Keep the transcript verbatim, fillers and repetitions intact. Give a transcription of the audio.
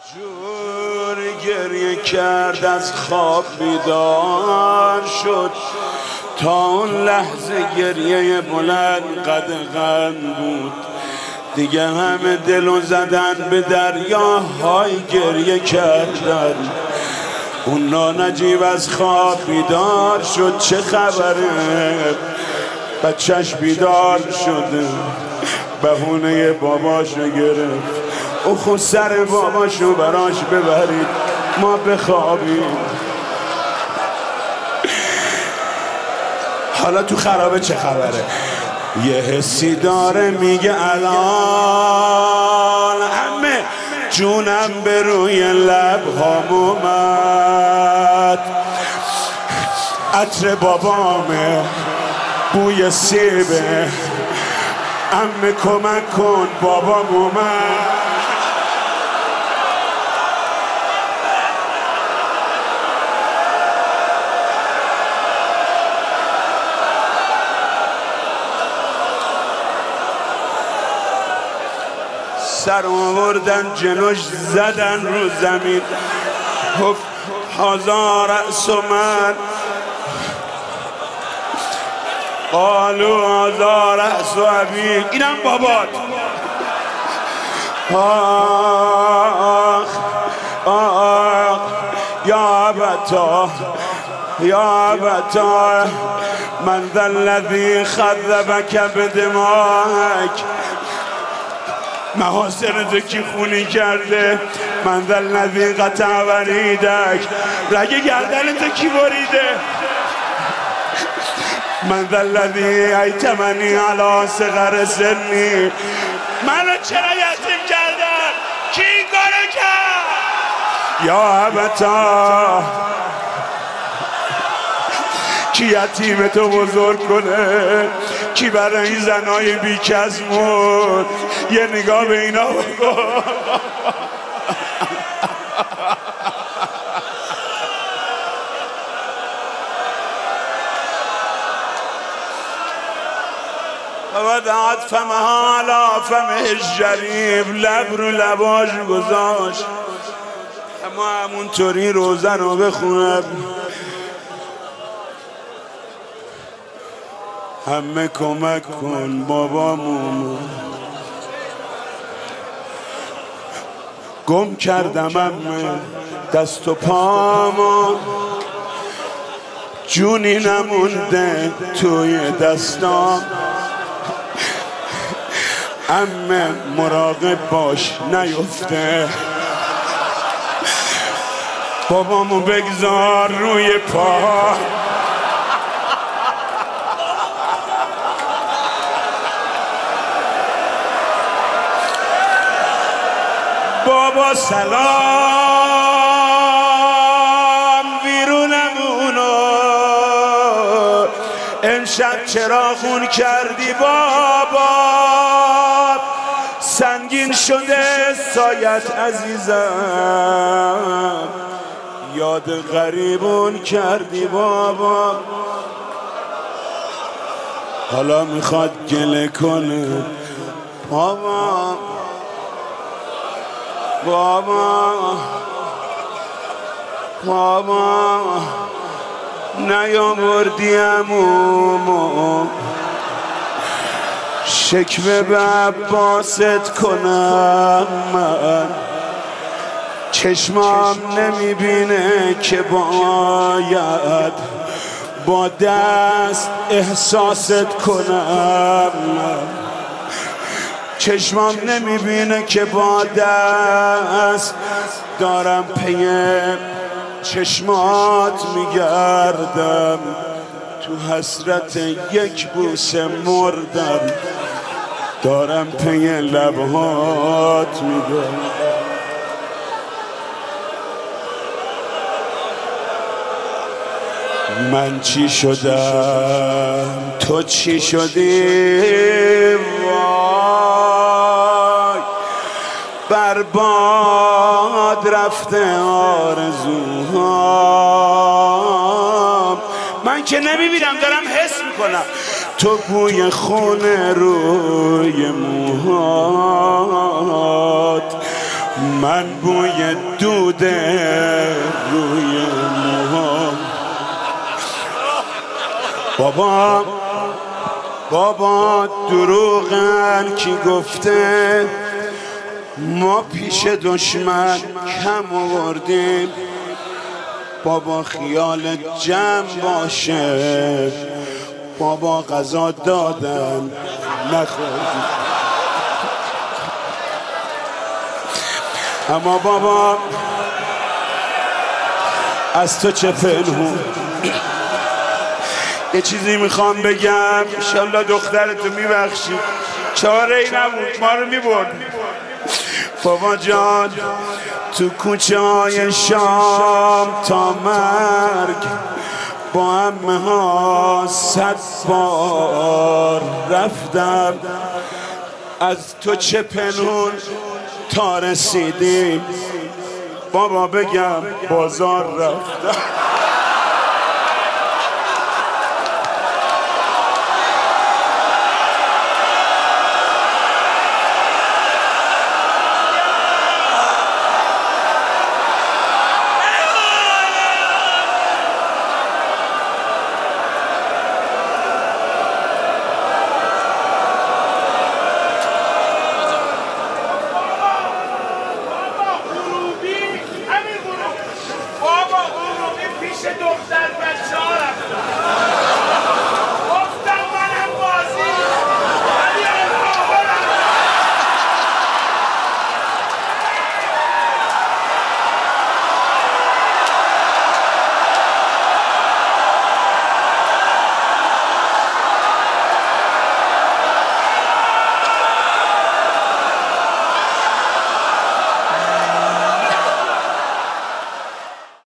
جور گریه کرد از خواب بیدار شد، تا اون لحظه گریه بلند قدغن بود. دیگه همه دلو زدن به دریاهای گریه کردن. اون نانجیب از خواب بیدار شد، چه خبره؟ بچهش بیدار شده، بهونه باباشو گرفت. او خود سر باباشو براش ببرید ما بخوابیم. حالا تو خرابه چه خبره؟ یه حسی داره میگه الان همه جونم به روی لبهام اومد. عطر بابامه، بوی سیبه، عمه کمک کن بابام اومد. سر آوردن جلوش زدن رو زمین، گفت هذا رأس من، قالوا هذا رأس ابیک، اینم بابات. آخ آخ یا ابتا یا ابتا من ذا الذی خذبک بدمائک، محاسن تو کی خونی کرده؟ من ذا الذی قطع وریدک، رگ گردن تو کی بریده؟ من ذا الذی ایتمنی علی صغر سنی، منو چرا یتیم کردن؟ کی این کارو کرد؟ یا ابتا کی یتیم تو بزرگ کنه؟ کی برای این زنای بیکس مرد؟ یه نگاه به اینا بکن. وضعت فمها علی فمه الشریف، لب رو لباش گذاشت. اما همونطوری روزه رو بخونم. همه کمک کن بابامون، گم کردم همه دست و پامو، جونی نمونده توی دستام. عمه مراقب باش نیفته، بابامو بگذار روی پا. بابا سلام ویرونمونو، امشب چرا خون کردی بابا؟ سنگین شده سایت عزیزم، یاد غریبون کردی بابا. حالا میخواد گله کنه بابا، بابا بابا نیاوردی عمومو، شکوه به عباست کنم من، چشمام نمیبینه که باید با دست احساست کنم. چشمام نمیبینه که با دست دارم پی چشمات میگردم، تو حسرت یک بوسه مردم، دارم پی لبهات میگردم. من چی شدم تو چی شدی؟ وای برباد رفته آرزوهام. من که نمیبینم دارم حس میکنم تو بوی خون روی موهات. من بوی دود روی موها. بابا بابا دروغن کی گفته ما پیش دشمن کم آوردیم؟ بابا خیال جمع باشه، بابا غذا دادن نخوردیم. اما بابا از تو چه پنهون؟ یه چیزی میخوام بگم، انشالله دخترتو میبخشی، چاره ای نبود ما رو میبردی. بابا جان تو کوچه های شام تا مرگ با همه ها صد بار رفتم، از تو چه پنهون تا رسیدیم؟ بابا بگم بازار رفتم.